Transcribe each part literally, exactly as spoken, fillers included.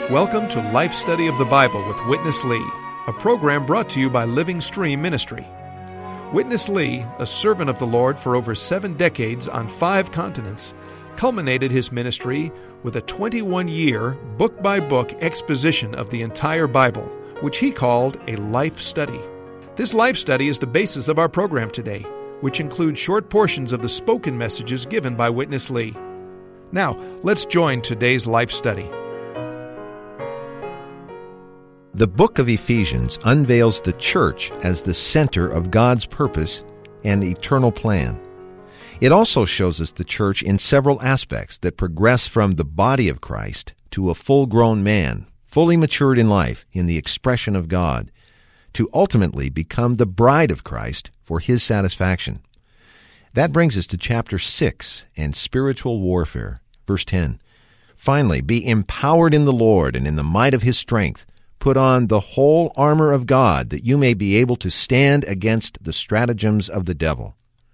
Welcome to Life Study of the Bible with Witness Lee, a program brought to you by Living Stream Ministry. Witness Lee, a servant of the Lord for over seven decades on five continents, culminated his ministry with a twenty-one-year, book-by-book exposition of the entire Bible, which he called a life study. This life study is the basis of our program today, which includes short portions of the spoken messages given by Witness Lee. Now, let's join today's life study. The book of Ephesians unveils the church as the center of God's purpose and eternal plan. It also shows us the church in several aspects that progress from the body of Christ to a full-grown man, fully matured in life in the expression of God, to ultimately become the bride of Christ for His satisfaction. That brings us to chapter six and spiritual warfare. Verse ten, "Finally, be empowered in the Lord and in the might of His strength. Put on the whole armor of God, that you may be able to stand against the stratagems of the devil."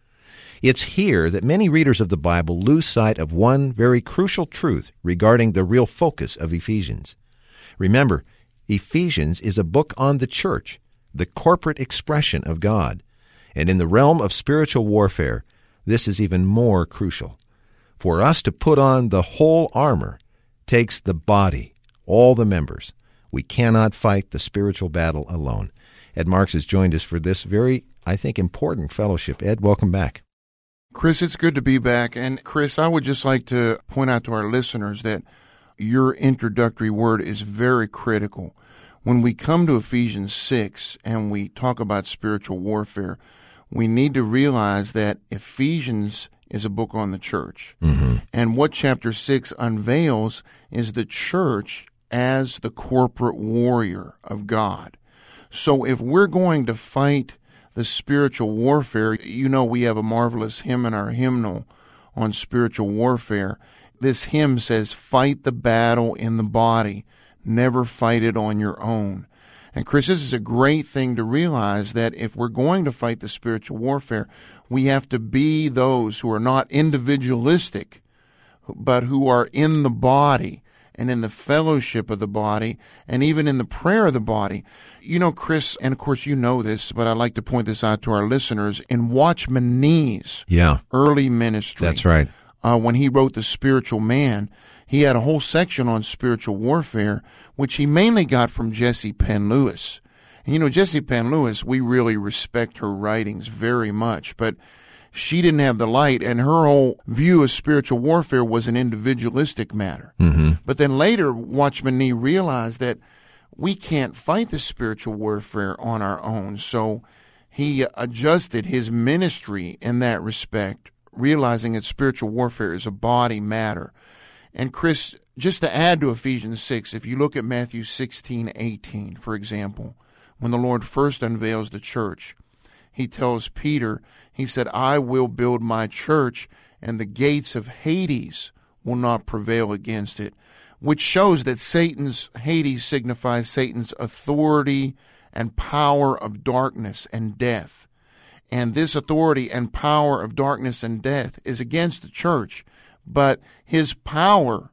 It's here that many readers of the Bible lose sight of one very crucial truth regarding the real focus of Ephesians. Remember, Ephesians is a book on the church, the corporate expression of God. And in the realm of spiritual warfare, this is even more crucial. For us to put on the whole armor takes the body, all the members. We cannot fight the spiritual battle alone. Ed Marks has joined us for this very, I think, important fellowship. Ed, welcome back. Chris, it's good to be back. And Chris, I would just like to point out to our listeners that your introductory word is very critical. When we come to Ephesians six and we talk about spiritual warfare, we need to realize that Ephesians is a book on the church. Mm-hmm. And what chapter six unveils is the church as the corporate warrior of God. So if we're going to fight the spiritual warfare, you know we have a marvelous hymn in our hymnal on spiritual warfare. This hymn says, "Fight the battle in the body, never fight it on your own." And Chris, this is a great thing to realize, that if we're going to fight the spiritual warfare, we have to be those who are not individualistic, but who are in the body and in the fellowship of the body, and even in the prayer of the body. You know, Chris, and of course you know this, but I'd like to point this out to our listeners, in Watchman Nee's yeah. early ministry. That's right. Uh, when he wrote The Spiritual Man, he had a whole section on spiritual warfare, which he mainly got from Jessie Penn Lewis. And you know, Jessie Penn Lewis, we really respect her writings very much, but she didn't have the light, and her whole view of spiritual warfare was an individualistic matter. Mm-hmm. But then later, Watchman Nee realized that we can't fight the spiritual warfare on our own. So he adjusted his ministry in that respect, realizing that spiritual warfare is a body matter. And Chris, just to add to Ephesians six, if you look at Matthew sixteen eighteen, for example, when the Lord first unveils the church, he tells Peter, he said, "I will build my church, and the gates of Hades will not prevail against it," which shows that Satan's, Hades signifies Satan's authority and power of darkness and death. And this authority and power of darkness and death is against the church, but his power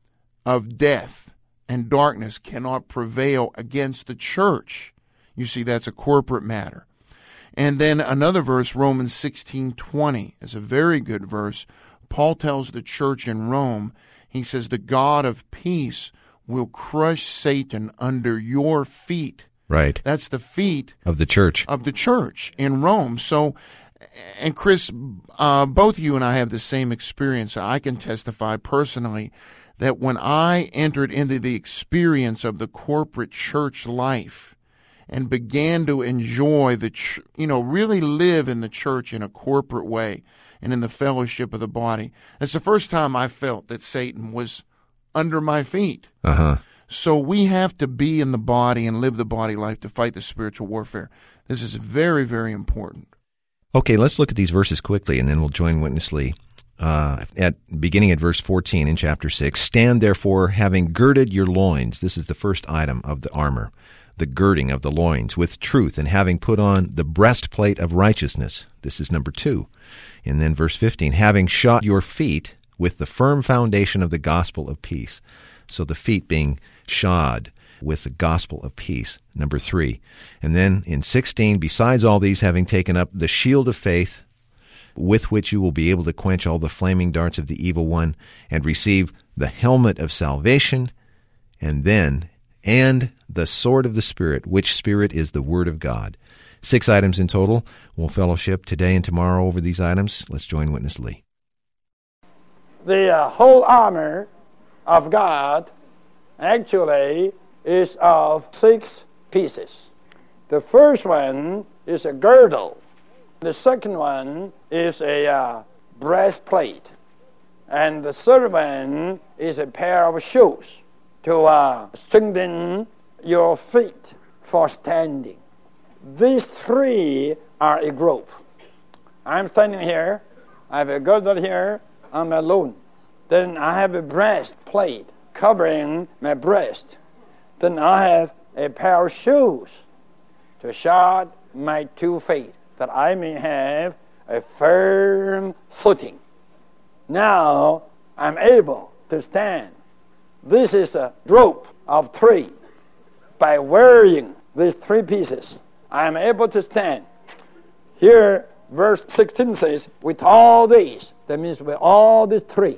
of death and darkness cannot prevail against the church. You see, that's a corporate matter. And then another verse, Romans sixteen twenty, is a very good verse. Paul tells the church in Rome, he says, "The God of peace will crush Satan under your feet." Right. That's the feet of the church. Of the church in Rome. So, and Chris, uh, both you and I have the same experience. I can testify personally that when I entered into the experience of the corporate church life, and began to enjoy the, ch- you know, really live in the church in a corporate way and in the fellowship of the body. It's the first time I felt that Satan was under my feet. Uh-huh. So we have to be in the body and live the body life to fight the spiritual warfare. This is very, very important. Okay, let's look at these verses quickly, and then we'll join Witness Lee. Uh, at beginning at verse fourteen in chapter six, "Stand therefore, having girded your loins." This is the first item of the armor. The girding of the loins with truth, and having put on the breastplate of righteousness. This is number two. And then verse fifteen, "Having shod your feet with the firm foundation of the gospel of peace." So the feet being shod with the gospel of peace, number three. And then in sixteen, besides all these, having taken up the shield of faith, with which you will be able to quench all the flaming darts of the evil one, and receive the helmet of salvation, and then, and the sword of the Spirit, which Spirit is the Word of God. Six items in total. We'll fellowship today and tomorrow over these items. Let's join Witness Lee. The uh, whole armor of God actually is of six pieces. The first one is a girdle. The second one is a uh, breastplate. And the third one is a pair of shoes to uh, strengthen your feet for standing. These three are a group. I'm standing here. I have a girdle here. I'm alone. Then I have a breastplate covering my breast. Then I have a pair of shoes to shod my two feet, that I may have a firm footing. Now I'm able to stand. This is a group of three. By wearing these three pieces, I am able to stand. Here, verse sixteen says, with all these, that means with all these three.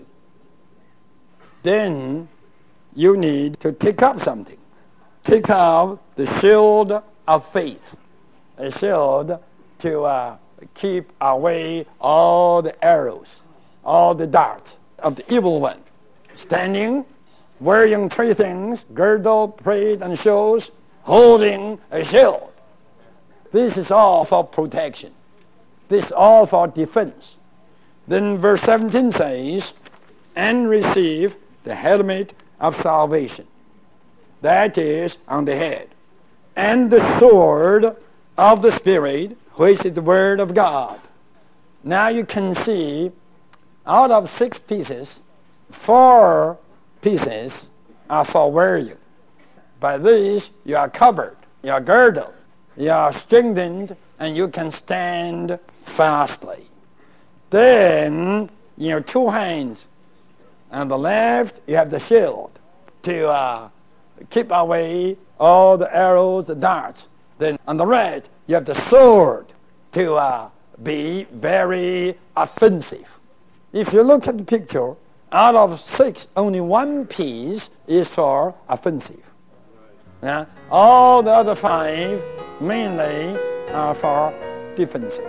Then you need to take up something. Take up the shield of faith. A shield to uh, keep away all the arrows, all the darts of the evil one. Standing, wearing three things, girdle, plate, and shoes, holding a shield. This is all for protection. This is all for defense. Then verse seventeen says, and receive the helmet of salvation. That is on the head. And the sword of the Spirit, which is the Word of God. Now you can see, out of six pieces, four pieces are for wearing. By these, you are covered, you are girdled, you are strengthened, and you can stand fastly. Then, in your two hands, on the left, you have the shield to uh, keep away all the arrows, the darts. Then on the right, you have the sword to uh, be very offensive. If you look at the picture, out of six, only one piece is for offensive. Yeah? All the other five mainly are for defensive.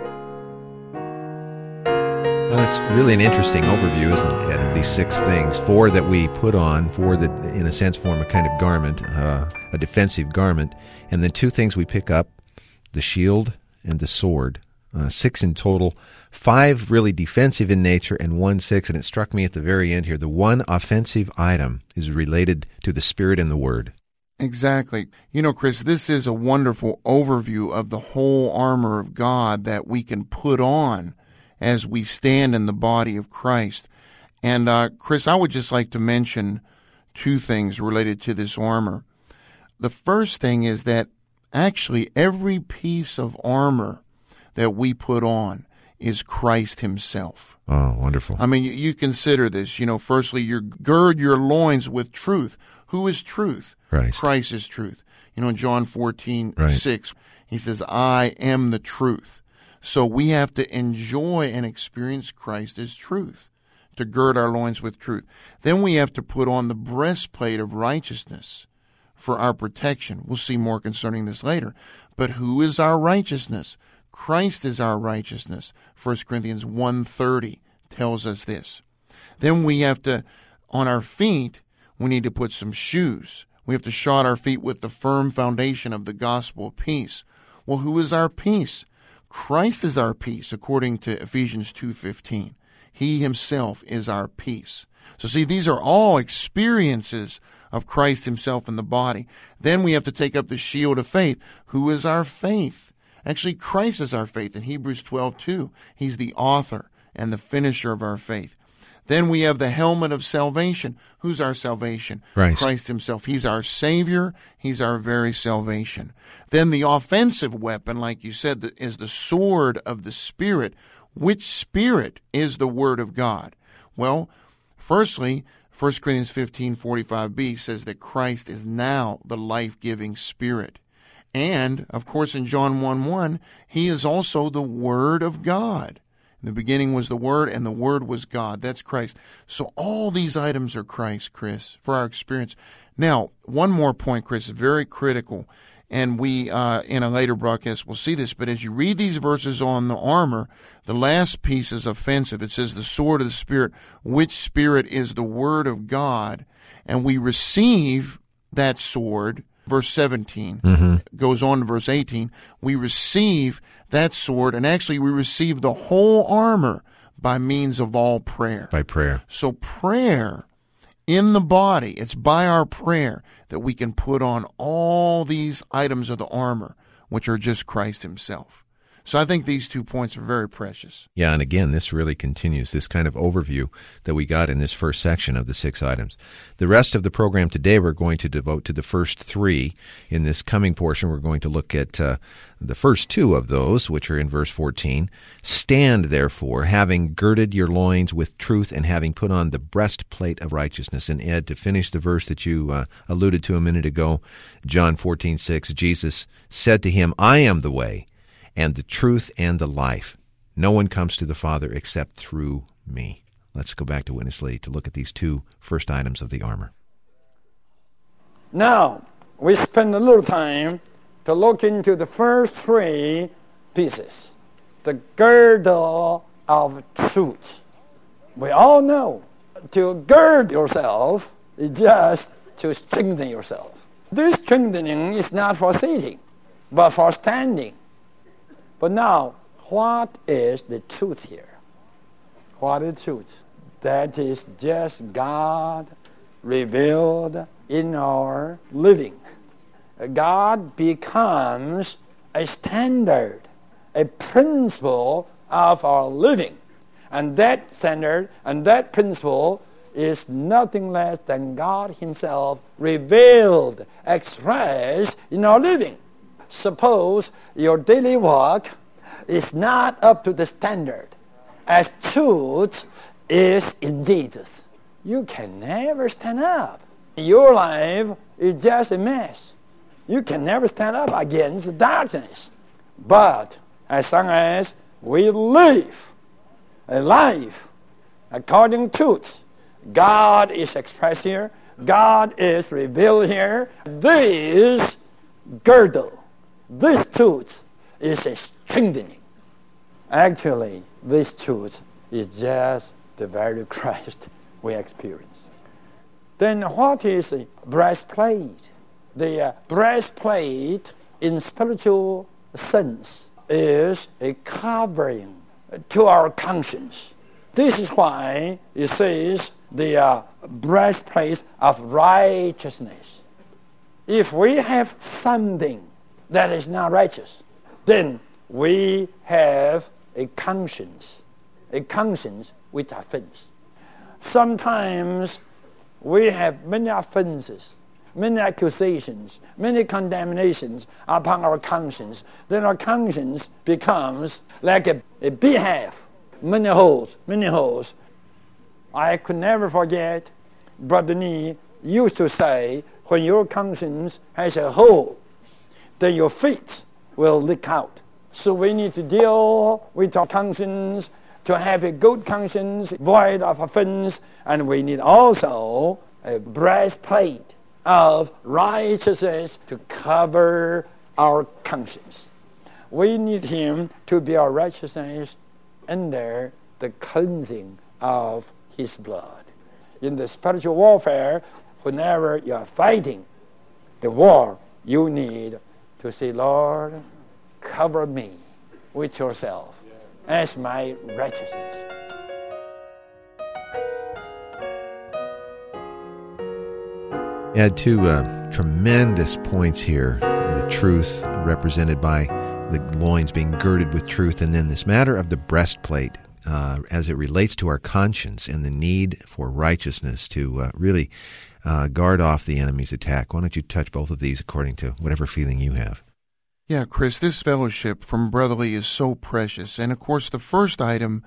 Well, that's really an interesting overview, isn't it, Ed, of these six things. Four that we put on, four that, in a sense, form a kind of garment, uh, a defensive garment, and then two things we pick up, the shield and the sword. Uh, six in total, five really defensive in nature, and one six, and it struck me at the very end here, the one offensive item is related to the Spirit and the Word. Exactly. You know, Chris, this is a wonderful overview of the whole armor of God that we can put on as we stand in the body of Christ. And, uh, Chris, I would just like to mention two things related to this armor. The first thing is that actually every piece of armor that we put on is Christ himself. Oh, wonderful. I mean, you, you consider this, you know, firstly, you gird your loins with truth. Who is truth? Christ. Christ is truth. You know, in John fourteen, right. six, he says, I am the truth. So we have to enjoy and experience Christ as truth, to gird our loins with truth. Then we have to put on the breastplate of righteousness for our protection. We'll see more concerning this later. But who is our righteousness? Christ is our righteousness. First Corinthians one thirty tells us this. Then we have to, on our feet, we need to put some shoes. We have to shod our feet with the firm foundation of the gospel of peace. Well, who is our peace? Christ is our peace, according to Ephesians two fifteen. He himself is our peace. So see, these are all experiences of Christ himself in the body. Then we have to take up the shield of faith. Who is our faith? Actually, Christ is our faith in Hebrews twelve two. He's the author and the finisher of our faith. Then we have the helmet of salvation. Who's our salvation? Christ. Christ himself. He's our Savior. He's our very salvation. Then the offensive weapon, like you said, is the sword of the Spirit. Which Spirit is the Word of God? Well, firstly, First Corinthians fifteen forty-five b says that Christ is now the life-giving Spirit. And, of course, in John one one, he is also the Word of God. In the beginning was the Word, and the Word was God. That's Christ. So all these items are Christ, Chris, for our experience. Now, one more point, Chris, is very critical. And we, uh, in a later broadcast, will see this. But as you read these verses on the armor, the last piece is offensive. It says the sword of the Spirit, which Spirit is the Word of God. And we receive that sword, verse seventeen, mm-hmm. goes on to verse eighteen. We receive that sword, and actually we receive the whole armor by means of all prayer. By prayer. So prayer in the body, it's by our prayer that we can put on all these items of the armor, which are just Christ himself. So I think these two points are very precious. Yeah, and again, this really continues this kind of overview that we got in this first section of the six items. The rest of the program today we're going to devote to the first three. In this coming portion, we're going to look at uh, the first two of those, which are in verse fourteen. Stand, therefore, having girded your loins with truth and having put on the breastplate of righteousness. And Ed, to finish the verse that you uh, alluded to a minute ago, John fourteen six, Jesus said to him, I am the way, and the truth, and the life. No one comes to the Father except through me. Let's go back to Witness Lee to look at these two first items of the armor. Now, we spend a little time to look into the first three pieces. The girdle of truth. We all know to gird yourself is just to strengthen yourself. This strengthening is not for sitting, but for standing. But now, what is the truth here? What is truth? That is just God revealed in our living. God becomes a standard, a principle of our living. And that standard and that principle is nothing less than God himself revealed, expressed in our living. Suppose your daily walk is not up to the standard as truth is in Jesus. You can never stand up. Your life is just a mess. You can never stand up against the darkness. But as long as we live a life according to truth, God is expressed here, God is revealed here, this girdle, this truth is a strengthening. Actually, this truth is just the very Christ we experience. Then what is a breastplate? The uh, breastplate in spiritual sense is a covering to our conscience. This is why it says the uh, breastplate of righteousness. If we have something that is not righteous, then we have a conscience, a conscience with offense. Sometimes we have many offenses, many accusations, many condemnations upon our conscience. Then our conscience becomes like a, a beehive, many holes, many holes. I could never forget Brother Nee used to say, when your conscience has a hole, then your feet will leak out. So we need to deal with our conscience to have a good conscience, void of offense, and we need also a breastplate of righteousness to cover our conscience. We need him to be our righteousness under the cleansing of his blood. In the spiritual warfare, whenever you are fighting the war, you need to say, Lord, cover me with yourself as my righteousness. Add two uh, tremendous points here. The truth represented by the loins being girded with truth, and then this matter of the breastplate uh, as it relates to our conscience and the need for righteousness to uh, really uh, guard off the enemy's attack. Why don't you touch both of these according to whatever feeling you have? Yeah, Chris, this fellowship from Brother Lee is so precious. And, of course, the first item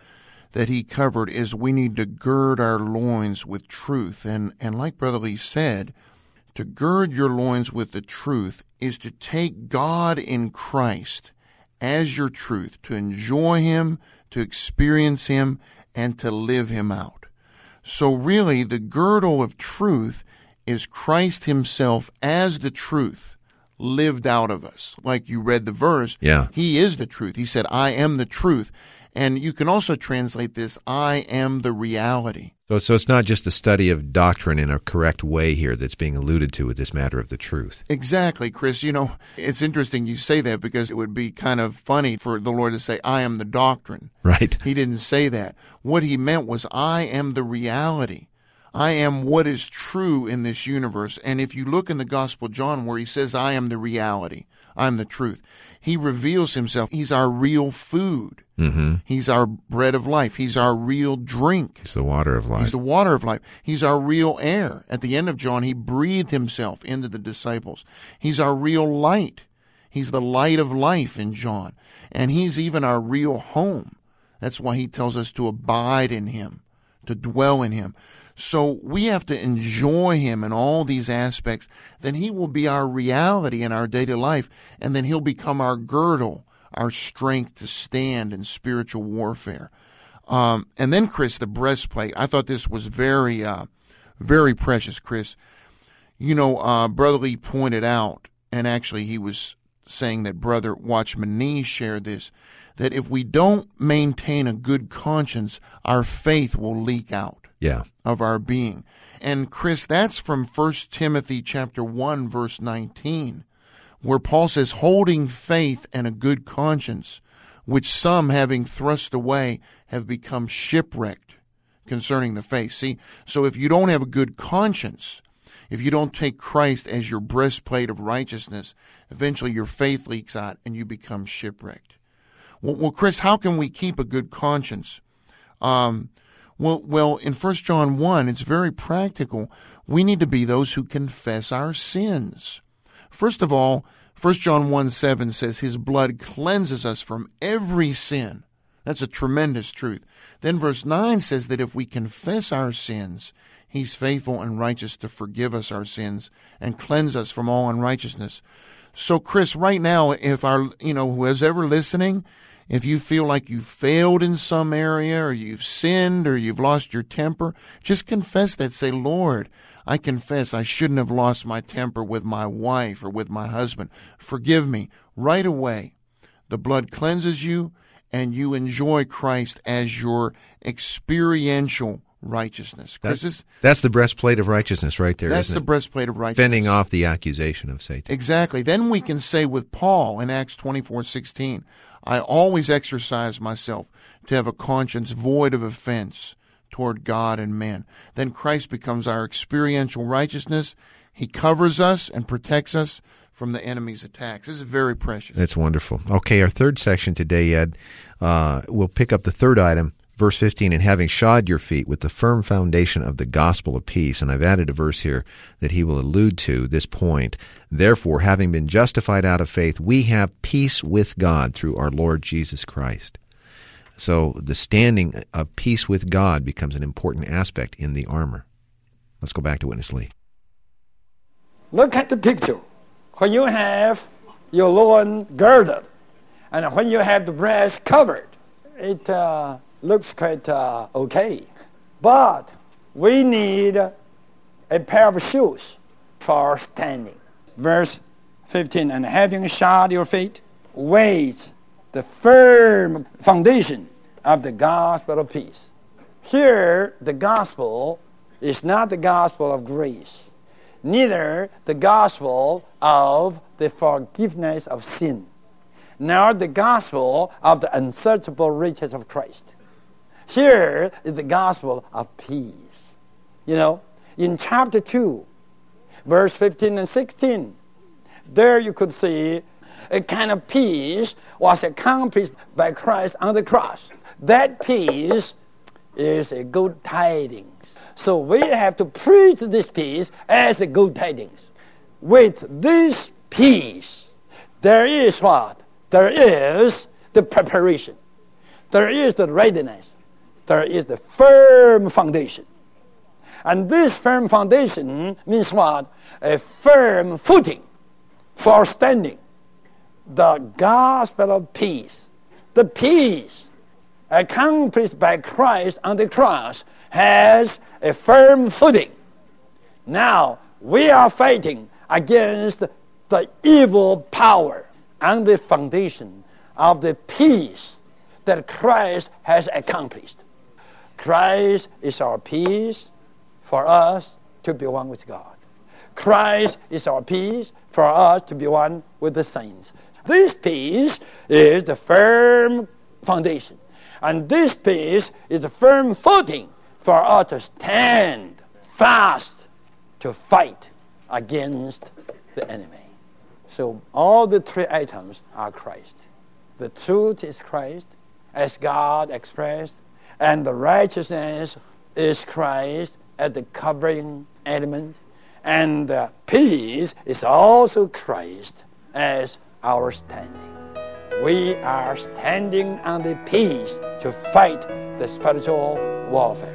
that he covered is we need to gird our loins with truth. And, and like Brother Lee said, to gird your loins with the truth is to take God in Christ as your truth, to enjoy him, to experience him, and to live him out. So really, the girdle of truth is Christ himself as the truth lived out of us. Like you read the verse, yeah. He is the truth. He said, I am the truth. And you can also translate this, I am the reality. So, so it's not just a study of doctrine in a correct way here that's being alluded to with this matter of the truth. Exactly, Chris. You know, it's interesting you say that because it would be kind of funny for the Lord to say, I am the doctrine. Right. He didn't say that. What he meant was, I am the reality. I am what is true in this universe. And if you look in the Gospel of John where he says, I am the reality, I am the truth, he reveals himself. He's our real food. Mm-hmm. He's our bread of life. He's our real drink. He's the water of life. He's the water of life. He's our real air. At the end of John, he breathed himself into the disciples. He's our real light. He's the light of life in John. And he's even our real home. That's why he tells us to abide in him, to dwell in him. So we have to enjoy him in all these aspects. Then he will be our reality in our daily life, and then he'll become our girdle, our strength to stand in spiritual warfare. Um, and then, Chris, the breastplate. I thought this was very, uh, very precious, Chris. You know, uh, Brother Lee pointed out, and actually he was saying that Brother Watchman Nee shared this, that if we don't maintain a good conscience, our faith will leak out. Yeah. Of our being. And Chris, that's from First Timothy chapter one, verse nineteen, where Paul says, holding faith and a good conscience, which some, having thrust away, have become shipwrecked concerning the faith. See, so if you don't have a good conscience, if you don't take Christ as your breastplate of righteousness, eventually your faith leaks out and you become shipwrecked. Well, well Chris, how can we keep a good conscience? Um, Well, well, in First John one, it's very practical. We need to be those who confess our sins. First of all, First John one seven says his blood cleanses us from every sin. That's a tremendous truth. Then verse nine says that if we confess our sins, he's faithful and righteous to forgive us our sins and cleanse us from all unrighteousness. So, Chris, right now, if our, you know, whoever's ever listening, if you feel like you failed in some area or you've sinned or you've lost your temper, just confess that. Say, Lord, I confess I shouldn't have lost my temper with my wife or with my husband. Forgive me. Right away, the blood cleanses you and you enjoy Christ as your experiential righteousness. That's, this, that's the breastplate of righteousness right there, That's isn't the it? breastplate of righteousness. Fending off the accusation of Satan. Exactly. Then we can say with Paul in Acts twenty-four sixteen, I always exercise myself to have a conscience void of offense toward God and men. Then Christ becomes our experiential righteousness. He covers us and protects us from the enemy's attacks. This is very precious. That's wonderful. Okay, our third section today, Ed, uh, we'll pick up the third item, verse fifteen, and having shod your feet with the firm foundation of the gospel of peace. And I've added a verse here that he will allude to this point. Therefore, having been justified out of faith, we have peace with God through our Lord Jesus Christ. So the standing of peace with God becomes an important aspect in the armor. Let's go back to Witness Lee. Look at the picture. When you have your loin girded, and when you have the breast covered, it uh, looks quite uh, okay. But we need a pair of shoes for standing. Verse fifteen, and having shod your feet with the firm foundation of the gospel of peace. Here, the gospel is not the gospel of grace, neither the gospel of the forgiveness of sin, nor the gospel of the unsearchable riches of Christ. Here is the gospel of peace. You know, in chapter two, verse fifteen and sixteen, there you could see a kind of peace was accomplished by Christ on the cross. That peace is a good tidings. So we have to preach this peace as a good tidings. With this peace, there is what? There is the preparation. There is the readiness. there is the firm foundation. And this firm foundation means what? A firm footing for standing. The gospel of peace, the peace accomplished by Christ on the cross, has a firm footing. Now, we are fighting against the evil power on the foundation of the peace that Christ has accomplished. Christ is our peace for us to be one with God. Christ is our peace for us to be one with the saints. This peace is the firm foundation. And this peace is the firm footing for us to stand fast to fight against the enemy. So all the three items are Christ. The truth is Christ, as God expressed, and the righteousness is Christ as the covering element, and the peace is also Christ as our standing. We are standing on the peace to fight the spiritual warfare.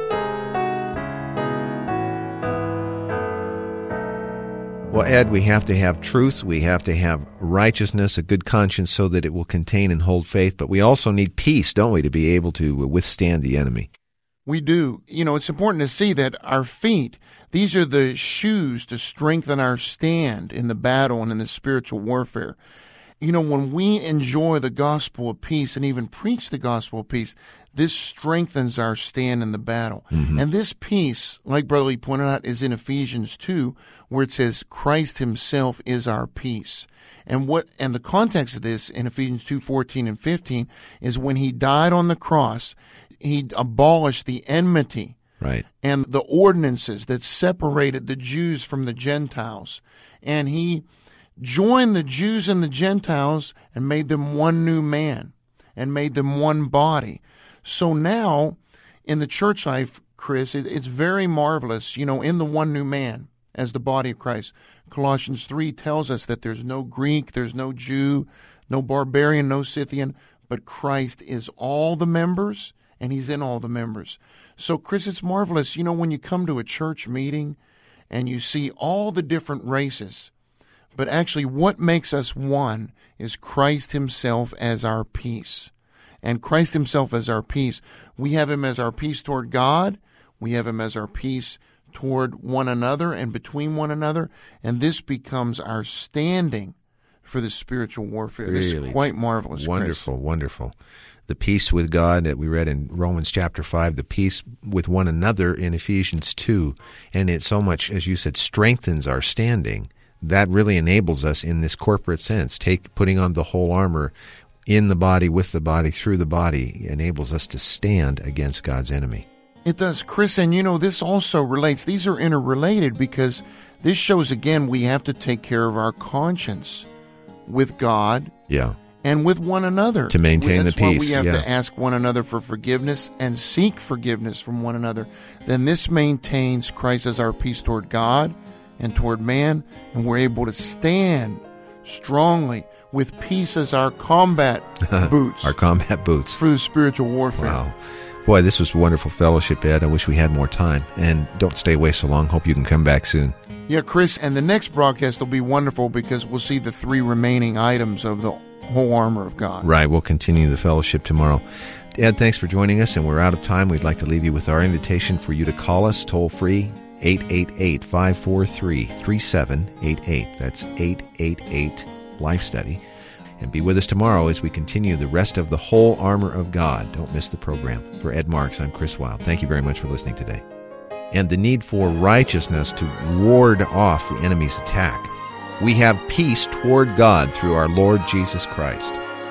Well, Ed, we have to have truth, we have to have righteousness, a good conscience so that it will contain and hold faith, but we also need peace, don't we, to be able to withstand the enemy? We do. You know, it's important to see that our feet, these are the shoes to strengthen our stand in the battle and in the spiritual warfare. You know, when we enjoy the gospel of peace and even preach the gospel of peace, this strengthens our stand in the battle. Mm-hmm. And this peace, like Brother Lee pointed out, is in Ephesians two, where it says Christ himself is our peace. And what, and the context of this in Ephesians two, fourteen and fifteen is when he died on the cross, he abolished the enmity. Right. And the ordinances that separated the Jews from the Gentiles. And he joined the Jews and the Gentiles and made them one new man and made them one body. So now in the church life, Chris, it, it's very marvelous, you know, in the one new man as the body of Christ. Colossians three tells us that there's no Greek, there's no Jew, no barbarian, no Scythian, but Christ is all the members and he's in all the members. So, Chris, it's marvelous, you know, when you come to a church meeting and you see all the different races, but actually what makes us one is Christ himself as our peace. And Christ himself as our peace. We have him as our peace toward God. We have him as our peace toward one another and between one another. And this becomes our standing for the spiritual warfare. Really, this is quite marvelous, wonderful, Chris. Wonderful. The peace with God that we read in Romans chapter five, the peace with one another in Ephesians two. And it so much, as you said, strengthens our standing. That really enables us in this corporate sense. Take putting on the whole armor in the body, with the body, through the body, enables us to stand against God's enemy. It does, Chris, and you know, this also relates. These are interrelated because this shows, again, we have to take care of our conscience with God yeah. and with one another. To maintain That's the peace. Why we have yeah. to ask one another for forgiveness and seek forgiveness from one another. Then this maintains Christ as our peace toward God and toward man, and we're able to stand strongly with peace as our combat boots. Our combat boots. For the spiritual warfare. Wow. Boy, this was wonderful fellowship, Ed. I wish we had more time. And don't stay away so long. Hope you can come back soon. Yeah, Chris, and the next broadcast will be wonderful because we'll see the three remaining items of the whole armor of God. Right. We'll continue the fellowship tomorrow. Ed, thanks for joining us, and we're out of time. We'd like to leave you with our invitation for you to call us toll-free, eight eight eight, five four three, three seven eight eight. That's eight eight eight, Life Study. And be with us tomorrow as we continue the rest of the whole armor of God. Don't miss the program. For Ed Marks, I'm Chris Wilde. Thank you very much for listening today. And the need for righteousness to ward off the enemy's attack. We have peace toward God through our Lord Jesus Christ.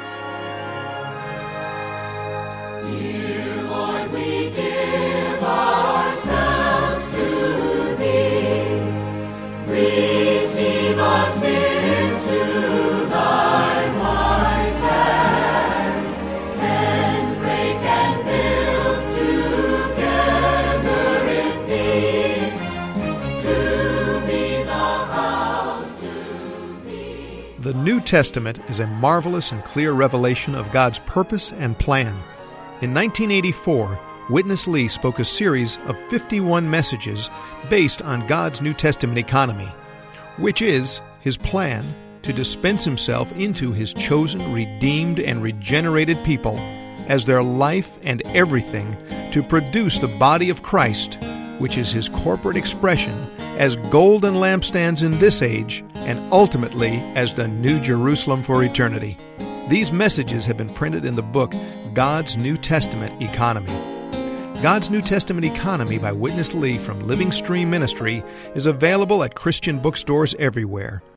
Dear Lord, we give ourselves to Thee. Receive us into Thy wise hands, and break and build together in Thee, to be the house to be. The New Testament is a marvelous and clear revelation of God's purpose and plan. In nineteen eighty-four, Witness Lee spoke a series of fifty-one messages based on God's New Testament economy, which is His plan to dispense Himself into His chosen, redeemed, and regenerated people as their life and everything to produce the body of Christ, which is His corporate expression as golden lampstands in this age and ultimately as the New Jerusalem for eternity. These messages have been printed in the book God's New Testament Economy. God's New Testament Economy by Witness Lee from Living Stream Ministry is available at Christian bookstores everywhere,